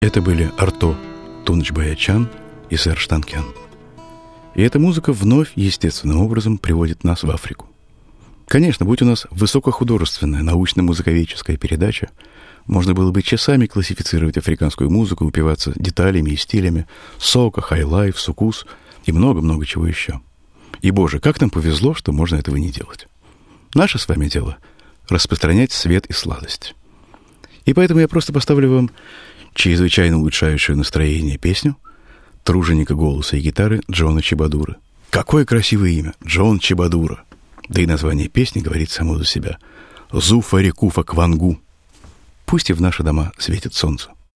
Это были Арто Тунчбаячан и Серж Танкян. И эта музыка вновь естественным образом приводит нас в Африку. Конечно, будь у нас высокохудожественная научно-музыковедческая передача, можно было бы часами классифицировать африканскую музыку, упиваться деталями и стилями, сока, хай-лайф, сукус и много-много чего еще. И, Боже, как нам повезло, что можно этого не делать. Наше с вами дело — распространять свет и сладость. И поэтому я просто поставлю вам чрезвычайно улучшающую настроение песню труженика голоса и гитары Джона Чибадуры. Какое красивое имя! Джон Чибадура! Да и название песни говорит само за себя. «Зуфа рекуфа квангу». Пусть и в наши дома светит солнце.